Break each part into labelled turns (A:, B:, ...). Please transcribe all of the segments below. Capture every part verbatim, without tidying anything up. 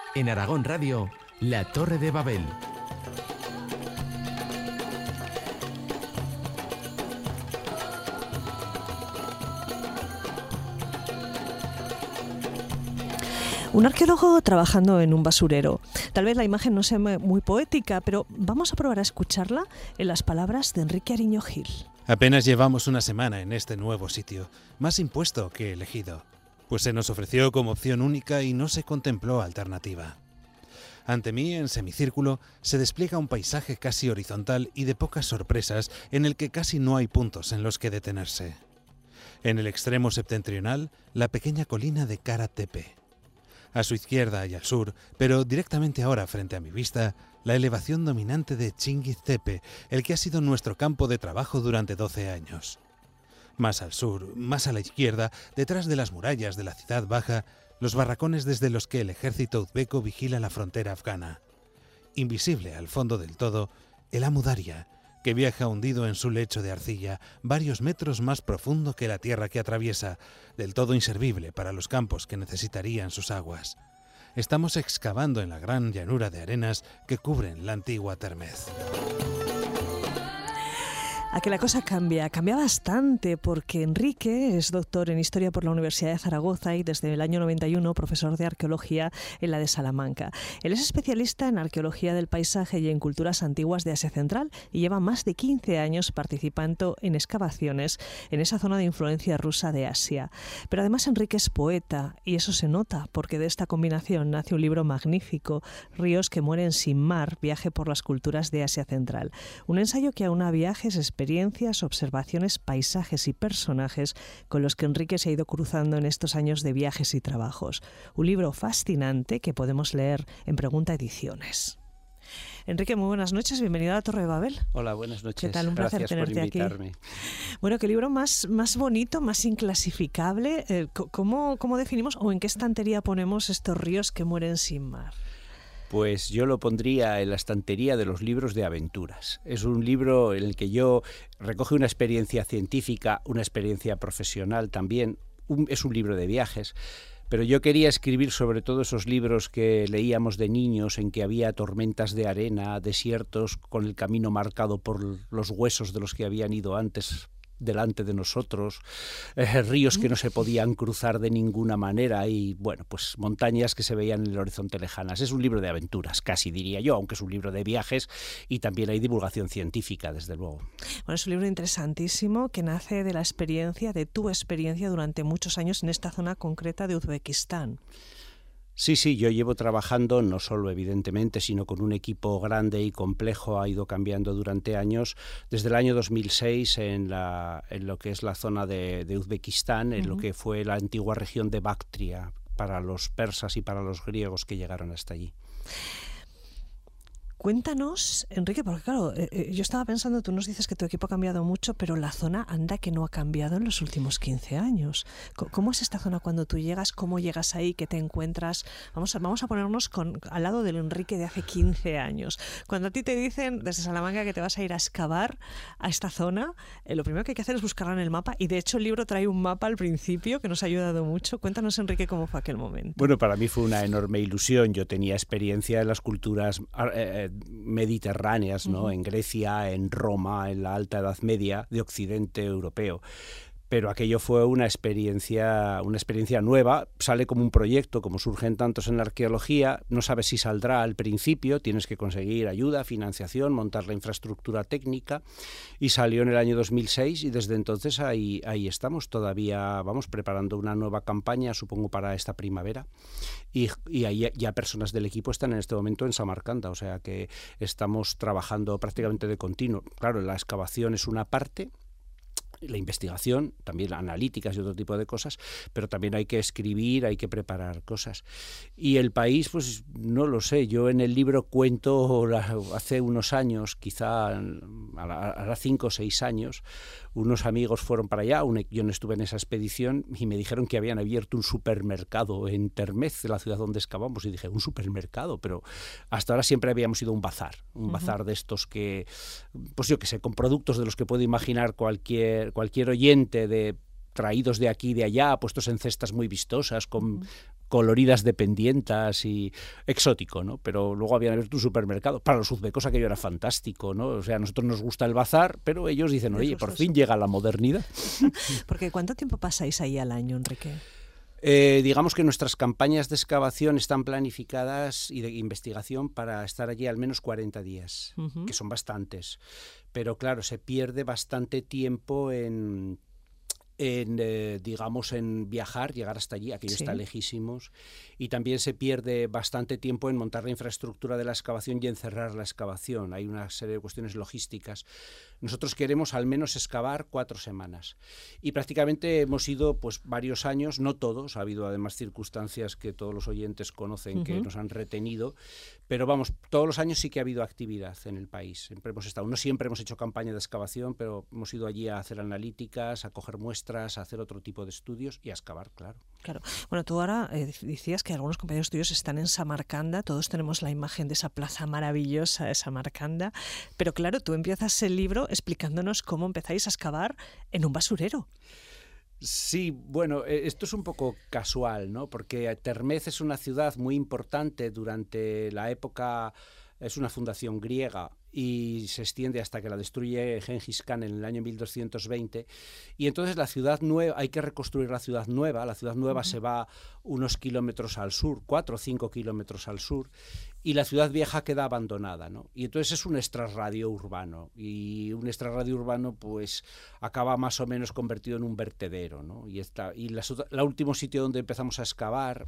A: En Aragón Radio, La Torre de Babel.
B: Un arqueólogo trabajando en un basurero. Tal vez la imagen no sea muy poética, pero vamos a probar a escucharla en las palabras de Enrique Ariño Gil.
C: Apenas llevamos una semana en este nuevo sitio, más impuesto que elegido, pues se nos ofreció como opción única y no se contempló alternativa. Ante mí, en semicírculo, se despliega un paisaje casi horizontal y de pocas sorpresas, en el que casi no hay puntos en los que detenerse. En el extremo septentrional, la pequeña colina de Kara Tepe. A su izquierda y al sur, pero directamente ahora frente a mi vista, la elevación dominante de Chinguiz Tepe, el que ha sido nuestro campo de trabajo durante doce años. Más al sur, más a la izquierda, detrás de las murallas de la ciudad baja, los barracones desde los que el ejército uzbeco vigila la frontera afgana. Invisible al fondo del todo, el Amu Daria, que viaja hundido en su lecho de arcilla, varios metros más profundo que la tierra que atraviesa, del todo inservible para los campos que necesitarían sus aguas. Estamos excavando en la gran llanura de arenas que cubren la antigua Termez.
B: A que la cosa cambia, cambia bastante, porque Enrique es doctor en Historia por la Universidad de Zaragoza y desde el año noventa y uno profesor de Arqueología en la de Salamanca. Él es especialista en Arqueología del Paisaje y en Culturas Antiguas de Asia Central y lleva más de quince años participando en excavaciones en esa zona de influencia rusa de Asia. Pero además Enrique es poeta y eso se nota, porque de esta combinación nace un libro magnífico, Ríos que mueren sin mar, viaje por las culturas de Asia Central. Un ensayo que aúna viajes, experiencias, observaciones, paisajes y personajes con los que Enrique se ha ido cruzando en estos años de viajes y trabajos. Un libro fascinante que podemos leer en Pregunta Ediciones. Enrique, muy buenas noches, bienvenido a la Torre de Babel.
D: Hola, buenas noches.
B: ¿Qué tal? Un placer
D: Gracias
B: tenerte
D: por invitarme.
B: aquí. Bueno, ¿qué libro más, más bonito, más inclasificable? Eh, ¿cómo, ¿Cómo definimos o en qué estantería ponemos estos ríos que mueren sin mar?
D: Pues yo lo pondría en la estantería de los libros de aventuras. Es un libro en el que yo recoge una experiencia científica, una experiencia profesional también. Un, es un libro de viajes. Pero yo quería escribir sobre todo esos libros que leíamos de niños en que había tormentas de arena, desiertos con el camino marcado por los huesos de los que habían ido antes delante de nosotros, eh, ríos que no se podían cruzar de ninguna manera y, bueno, pues montañas que se veían en el horizonte lejanas. Es un libro de aventuras, casi diría yo, aunque es un libro de viajes y también hay divulgación científica, desde luego.
B: Bueno, es un libro interesantísimo que nace de la experiencia, de tu experiencia durante muchos años en esta zona concreta de Uzbekistán.
D: Sí, sí, yo llevo trabajando, no solo evidentemente, sino con un equipo grande y complejo, ha ido cambiando durante años, desde el año dos mil seis en, la, en lo que es la zona de, de Uzbekistán, en uh-huh. lo que fue la antigua región de Bactria, para los persas y para los griegos que llegaron hasta allí. Cuéntanos,
B: Enrique, porque claro, eh, yo estaba pensando, tú nos dices que tu equipo ha cambiado mucho, pero la zona anda que no ha cambiado en los últimos quince años. ¿Cómo es esta zona cuando tú llegas? ¿Cómo llegas ahí? ¿Qué te encuentras? Vamos a, vamos a ponernos con, al lado del Enrique de hace quince años. Cuando a ti te dicen desde Salamanca que te vas a ir a excavar a esta zona, eh, lo primero que hay que hacer es buscarla en el mapa, y de hecho el libro trae un mapa al principio que nos ha ayudado mucho. Cuéntanos, Enrique, cómo fue aquel momento.
D: Bueno, para mí fue una enorme ilusión. Yo tenía experiencia en las culturas eh, mediterráneas, ¿no? Uh-huh. En Grecia, en Roma, en la Alta Edad Media de Occidente europeo. Pero aquello fue una experiencia, una experiencia nueva, sale como un proyecto, como surgen tantos en la arqueología, no sabes si saldrá al principio, tienes que conseguir ayuda, financiación, montar la infraestructura técnica, y salió en el año dos mil seis y desde entonces ahí, ahí estamos, todavía vamos preparando una nueva campaña, supongo para esta primavera, y, y ahí ya personas del equipo están en este momento en Samarcanda, o sea que estamos trabajando prácticamente de continuo. Claro, la excavación es una parte, la investigación, también analíticas y otro tipo de cosas, pero también hay que escribir, hay que preparar cosas. Y el país, pues no lo sé, yo en el libro cuento hace unos años, quizá hará cinco o seis años, unos amigos fueron para allá, un, yo no estuve en esa expedición, y me dijeron que habían abierto un supermercado en Termez, la ciudad donde excavamos, y dije, ¿un supermercado? Pero hasta ahora siempre habíamos ido a un bazar, un uh-huh. bazar de estos que, pues yo qué sé, con productos de los que puede imaginar cualquier cualquier oyente de traídos de aquí y de allá, puestos en cestas muy vistosas, con
B: Uh-huh.
D: coloridas dependientas y exótico, ¿no? Pero luego había abierto un supermercado. Para los uzbecos aquello era fantástico, ¿no? O sea, a nosotros nos gusta el bazar, pero ellos dicen, oye, por fin llega la modernidad.
B: Porque ¿cuánto tiempo pasáis ahí al año, Enrique?
D: Eh, digamos que nuestras campañas de excavación están planificadas y de investigación para estar allí al menos cuarenta días, uh-huh. que son bastantes. Pero claro, se pierde bastante tiempo en... en eh, digamos en viajar, llegar hasta allí, aquello sí. está lejísimos, y también se pierde bastante tiempo en montar la infraestructura de la excavación y en cerrar la excavación. Hay una serie de cuestiones logísticas. Nosotros queremos al menos excavar cuatro semanas y prácticamente hemos ido pues varios años, no todos, ha habido además circunstancias que todos los oyentes conocen uh-huh. que nos han retenido, pero vamos, todos los años sí que ha habido actividad en el país. Siempre hemos estado, no siempre hemos hecho campaña de excavación, pero hemos ido allí a hacer analíticas, a coger muestras, a hacer otro tipo de estudios y a excavar, claro.
B: Claro. Bueno, tú ahora eh, decías que algunos compañeros tuyos están en Samarcanda, todos tenemos la imagen de esa plaza maravillosa de Samarcanda, pero claro, tú empiezas el libro explicándonos cómo empezáis a excavar en un basurero.
D: Sí, bueno, esto es un poco casual, ¿no? Porque Termez es una ciudad muy importante durante la época, es una fundación griega y se extiende hasta que la destruye Gengis Khan en el año mil doscientos veinte, y entonces la ciudad nueva, hay que reconstruir la ciudad nueva, la ciudad nueva uh-huh. se va unos kilómetros al sur, cuatro o cinco kilómetros al sur, y la ciudad vieja queda abandonada, ¿no? Y entonces es un extrarradio urbano, y un extrarradio urbano pues acaba más o menos convertido en un vertedero, ¿no? Y, esta, y la, la último sitio donde empezamos a excavar,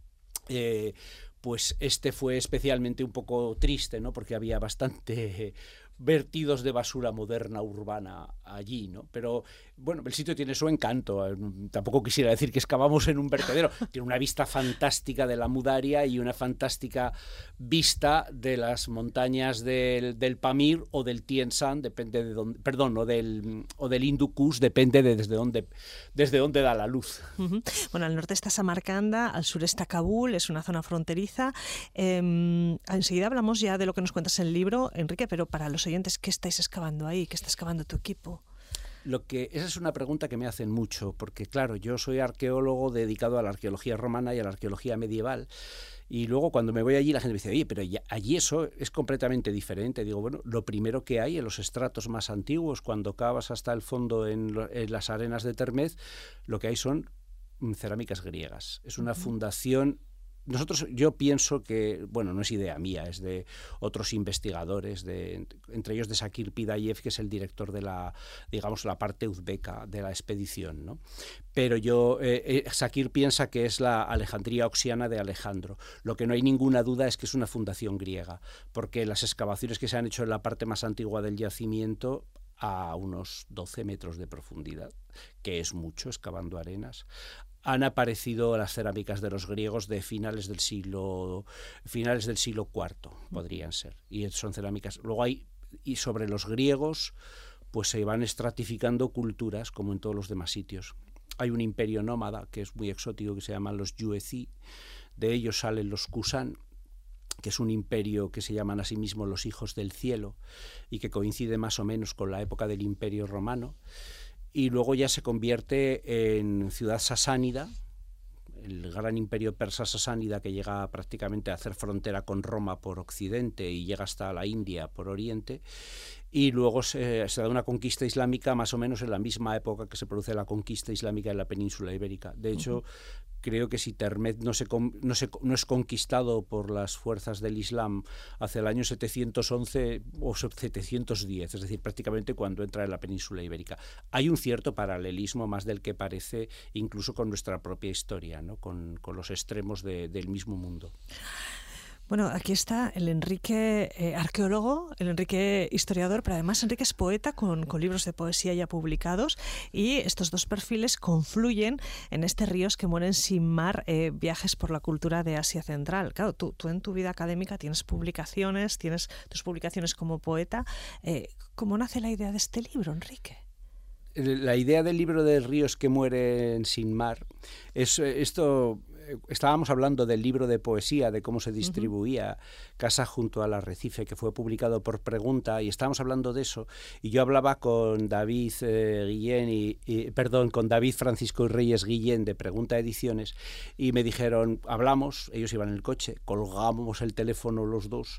D: eh, pues este fue especialmente un poco triste, ¿no? Porque había bastante vertidos de basura moderna urbana allí, ¿no? Pero bueno, el sitio tiene su encanto. Tampoco quisiera decir que excavamos en un vertedero. Tiene una vista fantástica de la Mudaria y una fantástica vista de las montañas del, del Pamir o del Tien Shan, depende de dónde, perdón, o del o del Hindu Kush, depende de desde dónde desde dónde da la luz.
B: Uh-huh. Bueno, al norte está Samarcanda, al sur está Kabul, es una zona fronteriza. Eh, enseguida hablamos ya de lo que nos cuentas en el libro, Enrique, pero para los oyentes, ¿qué estáis excavando ahí? ¿Qué está excavando tu equipo?
D: Lo que, esa es una pregunta que me hacen mucho, porque claro, yo soy arqueólogo dedicado a la arqueología romana y a la arqueología medieval, y luego cuando me voy allí la gente me dice, oye, pero ya, allí eso es completamente diferente. Digo, bueno, lo primero que hay en los estratos más antiguos, cuando cavas hasta el fondo en, lo, en las arenas de Termez, lo que hay son cerámicas griegas. Es una uh-huh. fundación. Nosotros, yo pienso que, bueno, no es idea mía, es de otros investigadores, de, entre ellos de Sakir Pidayev, que es el director de la, digamos, la parte uzbeca de la expedición, ¿no? Pero yo, eh, eh, Sakir piensa que es la Alejandría Oxiana de Alejandro. Lo que no hay ninguna duda es que es una fundación griega, porque las excavaciones que se han hecho en la parte más antigua del yacimiento, a unos doce metros de profundidad, que es mucho, excavando arenas, han aparecido las cerámicas de los griegos de finales del siglo finales del siglo cuarto, podrían ser, y son cerámicas. Luego hay, y sobre los griegos, pues se van estratificando culturas como en todos los demás sitios. Hay un imperio nómada que es muy exótico, que se llaman los Yuezhi. De ellos salen los Kusan, que es un imperio que se llaman a sí mismos los hijos del cielo y que coincide más o menos con la época del imperio romano. Y luego ya se convierte en ciudad sasánida, el gran imperio persa sasánida que llega prácticamente a hacer frontera con Roma por occidente y llega hasta la India por oriente, y luego se, se da una conquista islámica más o menos en la misma época que se produce la conquista islámica en la península ibérica. De hecho, uh-huh. creo que si Termez no, se, no, se, no es conquistado por las fuerzas del Islam hacia el año setecientos once o setecientos diez, es decir, prácticamente cuando entra en la península ibérica. Hay un cierto paralelismo más del que parece, incluso con nuestra propia historia, ¿no? con, con los extremos de, del mismo mundo.
B: Bueno, aquí está el Enrique eh, arqueólogo, el Enrique historiador, pero además Enrique es poeta con, con libros de poesía ya publicados, y estos dos perfiles confluyen en este Ríos que mueren sin mar, eh, viajes por la cultura de Asia Central. Claro, tú, tú en tu vida académica tienes publicaciones, tienes tus publicaciones como poeta. Eh, ¿Cómo nace la idea de este libro, Enrique?
D: La idea del libro de Ríos que mueren sin mar es esto. estábamos hablando del libro de poesía, de cómo se distribuía, uh-huh. Casa junto al arrecife, que fue publicado por Pregunta, y estábamos hablando de eso, y yo hablaba con David eh, Guillén y, y perdón, con David Francisco y Reyes Guillén de Pregunta Ediciones, y me dijeron, hablamos, ellos iban en el coche, colgamos el teléfono los dos,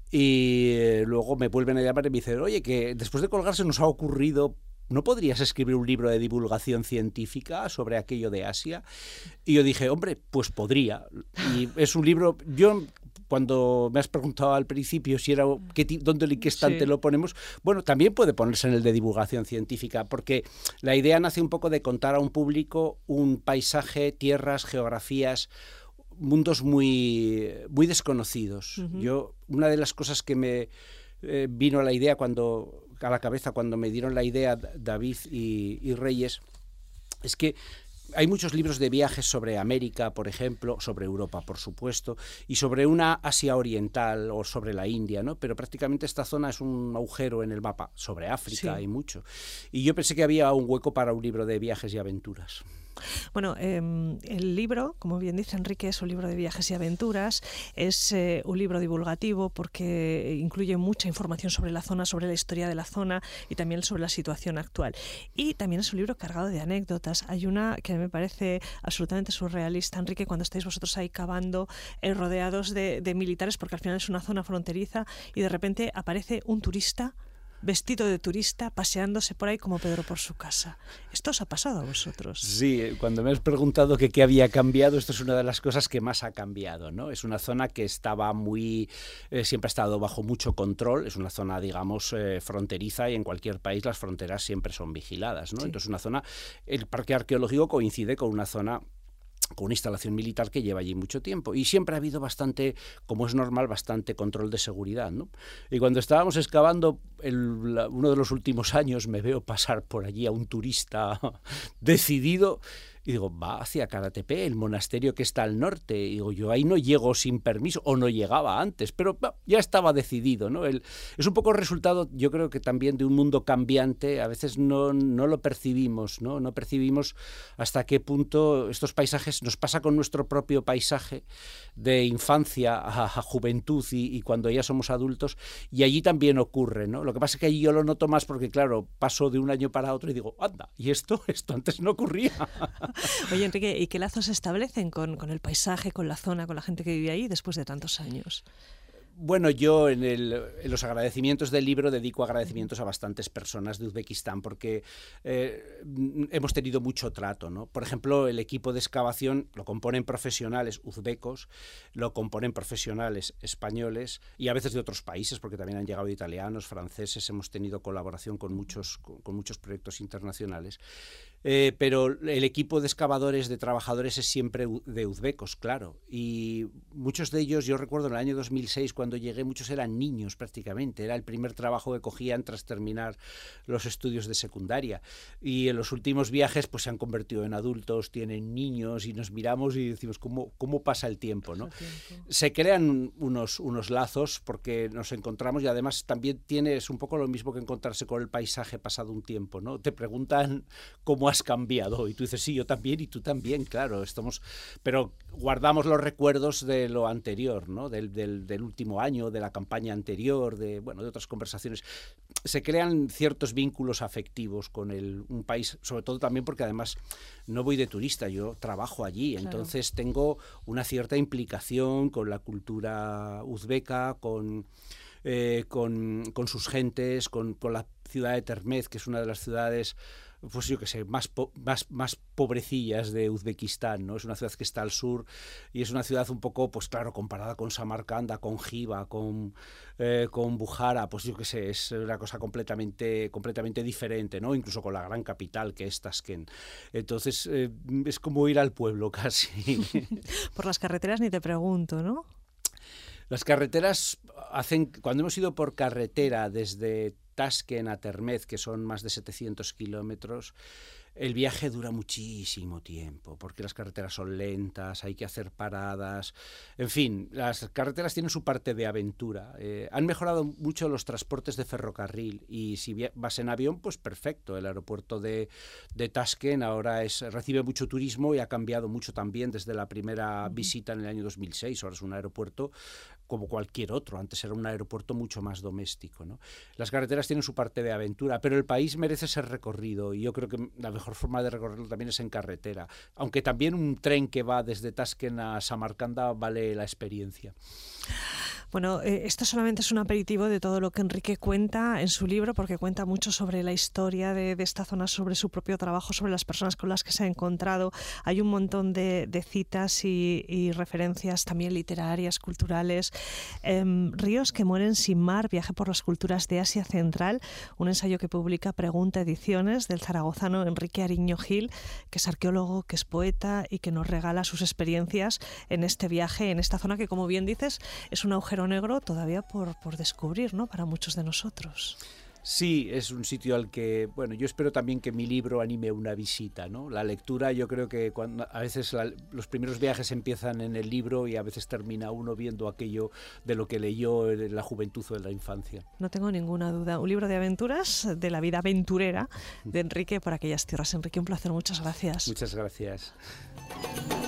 D: y eh, luego me vuelven a llamar y me dicen, oye, que después de colgarse nos ha ocurrido, ¿no podrías escribir un libro de divulgación científica sobre aquello de Asia? Y yo dije, hombre, pues podría. Y es un libro, yo cuando me has preguntado al principio si era qué, dónde y qué estante sí. lo ponemos, bueno, también puede ponerse en el de divulgación científica, porque la idea nace un poco de contar a un público un paisaje, tierras, geografías, mundos muy, muy desconocidos. Uh-huh. Yo, una de las cosas que me eh, vino a la idea cuando... a la cabeza cuando me dieron la idea David y, y Reyes, es que hay muchos libros de viajes sobre América, por ejemplo, sobre Europa, por supuesto, y sobre una Asia oriental o sobre la India, ¿no? Pero prácticamente esta zona es un agujero en el mapa. Sobre África sí. hay mucho. Y yo pensé que había un hueco para un libro de viajes y aventuras.
B: Bueno, eh, el libro, como bien dice Enrique, es un libro de viajes y aventuras, es eh, un libro divulgativo porque incluye mucha información sobre la zona, sobre la historia de la zona y también sobre la situación actual. Y también es un libro cargado de anécdotas. Hay una que me parece absolutamente surrealista, Enrique, cuando estáis vosotros ahí cavando, eh, rodeados de, de militares, porque al final es una zona fronteriza y de repente aparece un turista vestido de turista, paseándose por ahí como Pedro por su casa. ¿Esto os ha pasado a vosotros?
D: Sí, cuando me has preguntado que qué había cambiado, esto es una de las cosas que más ha cambiado, ¿no? Es una zona que estaba muy... Eh, siempre ha estado bajo mucho control, es una zona, digamos, eh, fronteriza, y en cualquier país las fronteras siempre son vigiladas, ¿no? Sí. Entonces una zona... El parque arqueológico coincide con una zona... con una instalación militar que lleva allí mucho tiempo, y siempre ha habido bastante, como es normal, bastante control de seguridad, ¿no? Y cuando estábamos excavando el, la, uno de los últimos años, me veo pasar por allí a un turista decidido, y digo, va hacia Karatepe, el monasterio que está al norte. Y digo, yo ahí no llego sin permiso, o no llegaba antes, pero bah, ya estaba decidido, ¿no? El, es un poco el resultado, yo creo que también de un mundo cambiante. A veces no, no lo percibimos, ¿no? No percibimos hasta qué punto estos paisajes, nos pasa con nuestro propio paisaje de infancia a, a juventud y, y cuando ya somos adultos, y allí también ocurre, ¿no? Lo que pasa es que allí yo lo noto más porque, claro, paso de un año para otro y digo, anda, ¿y esto? Esto antes no ocurría.
B: Oye, Enrique, ¿y qué lazos se establecen con, con el paisaje, con la zona, con la gente que vive ahí después de tantos años?
D: Bueno, yo en, el, en los agradecimientos del libro dedico agradecimientos a bastantes personas de Uzbekistán porque eh, hemos tenido mucho trato, ¿no? Por ejemplo, el equipo de excavación lo componen profesionales uzbecos, lo componen profesionales españoles y a veces de otros países, porque también han llegado italianos, franceses, hemos tenido colaboración con muchos, con, con muchos proyectos internacionales. Eh, pero el equipo de excavadores, de trabajadores es siempre de uzbecos, claro, y muchos de ellos, yo recuerdo en el año dos mil seis cuando llegué, muchos eran niños prácticamente, era el primer trabajo que cogían tras terminar los estudios de secundaria, y en los últimos viajes pues se han convertido en adultos, tienen niños y nos miramos y decimos cómo, cómo pasa el tiempo, ¿no? Tiempo. Se crean unos, unos lazos porque nos encontramos y además también tienes un poco lo mismo que encontrarse con el paisaje pasado un tiempo, ¿no? Te preguntan cómo has cambiado y tú dices sí, yo también y tú también, claro, estamos, pero guardamos los recuerdos de lo anterior, ¿no? Del, del, del último año, de la campaña anterior, de, bueno, de otras conversaciones. Se crean ciertos vínculos afectivos con el, un país, sobre todo también porque además no voy de turista, yo trabajo allí, claro. Entonces tengo una cierta implicación con la cultura uzbeca, con, eh, con, con sus gentes, con, con la ciudad de Termez, que es una de las ciudades, pues yo qué sé, más, po más, más pobrecillas de Uzbekistán, ¿no? Es una ciudad que está al sur y es una ciudad un poco, pues claro, comparada con Samarcanda, con Jiva, con, eh, con Bukhara, pues yo qué sé, es una cosa completamente, completamente diferente, ¿no? Incluso con la gran capital que es Tashkent. Entonces, eh, es como ir al pueblo casi.
B: Por las carreteras ni te pregunto, ¿no?
D: Las carreteras hacen, cuando hemos ido por carretera desde Tashkent a Termez, que son más de setecientos kilómetros, El viaje dura muchísimo tiempo, porque las carreteras son lentas, hay que hacer paradas, en fin, las carreteras tienen su parte de aventura. Eh, han mejorado mucho los transportes de ferrocarril y si vas en avión, pues perfecto. El aeropuerto de, de Tashkent ahora es, recibe mucho turismo y ha cambiado mucho también desde la primera visita en el año dos mil seis. Ahora es un aeropuerto como cualquier otro, antes era un aeropuerto mucho más doméstico, ¿no? Las carreteras tienen su parte de aventura, pero el país merece ser recorrido y yo creo que la mejor forma de recorrerlo también es en carretera, aunque también un tren que va desde Tashkent a Samarcanda vale la experiencia.
B: Bueno, eh, esto solamente es un aperitivo de todo lo que Enrique cuenta en su libro, porque cuenta mucho sobre la historia de, de esta zona, sobre su propio trabajo, sobre las personas con las que se ha encontrado. Hay un montón de, de citas y, y referencias también literarias, culturales. Eh, Ríos que mueren sin mar, viaje por las culturas de Asia Central, un ensayo que publica Pregunta Ediciones del zaragozano Enrique Ariño Gil, que es arqueólogo, que es poeta y que nos regala sus experiencias en este viaje, en esta zona que, como bien dices, es un agujero negro todavía por, por descubrir, ¿no?, para muchos de nosotros.
D: Sí, es un sitio al que, bueno, yo espero también que mi libro anime una visita, ¿no? La lectura, yo creo que cuando, a veces la, los primeros viajes empiezan en el libro y a veces termina uno viendo aquello de lo que leyó en la juventud o en la infancia.
B: No tengo ninguna duda. Un libro de aventuras, de la vida aventurera de Enrique por aquellas tierras. Enrique, un placer, muchas gracias.
D: Muchas gracias.